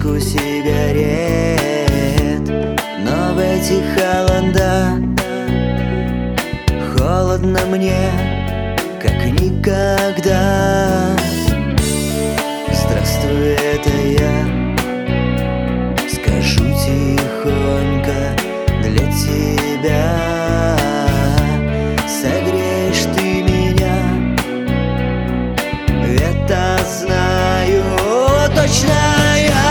пачку сигарет. Но в эти холода холодно мне, как никогда. Здравствуй, это я, скажу тихонько для тебя. Согреешь ты меня, это знаю точно я.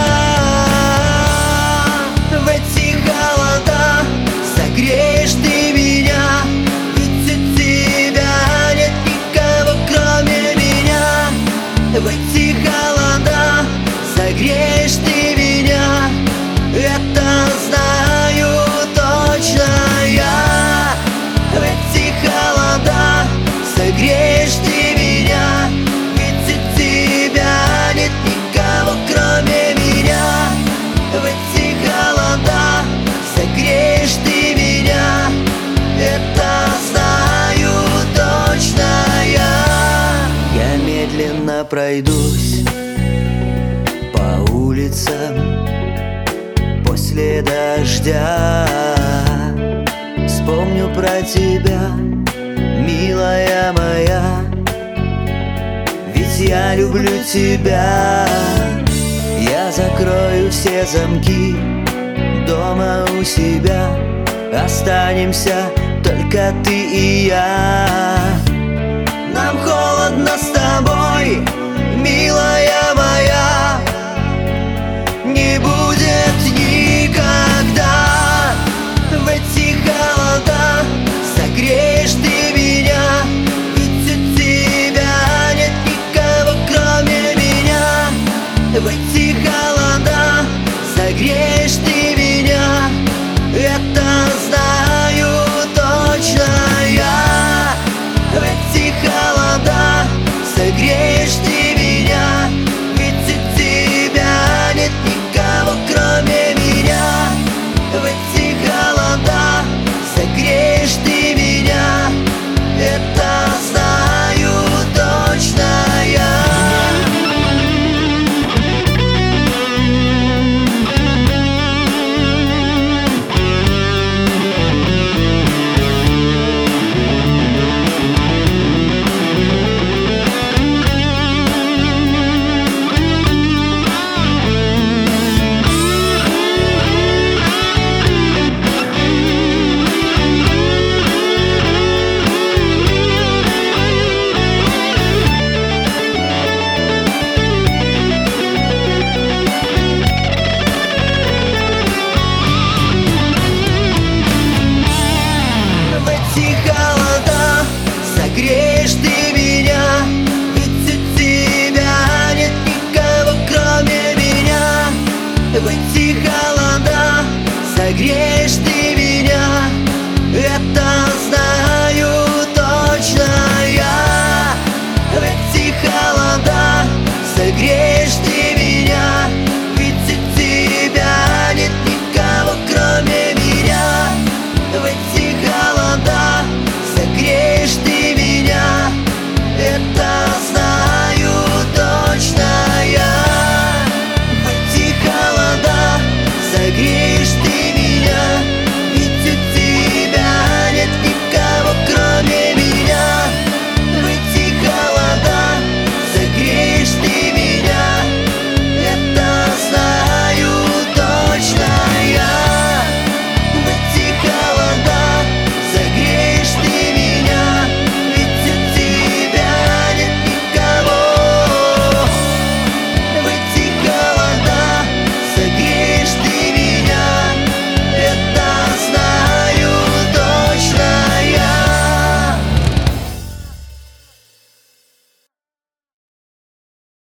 В эти холода согреешь ты меня, ведь у тебя нет никого кроме меня. В эти холода согреешь ты меня, это знаю точно я. В эти холода согреешь ты меня, ведь у тебя нет никого кроме меня. В эти холода согреешь ты меня, это знаю точно я. Я медленно пройдусь по улицам после дождя. Вспомню про тебя, милая моя, ведь я люблю тебя. Я закрою все замки дома у себя, останемся только ты и я.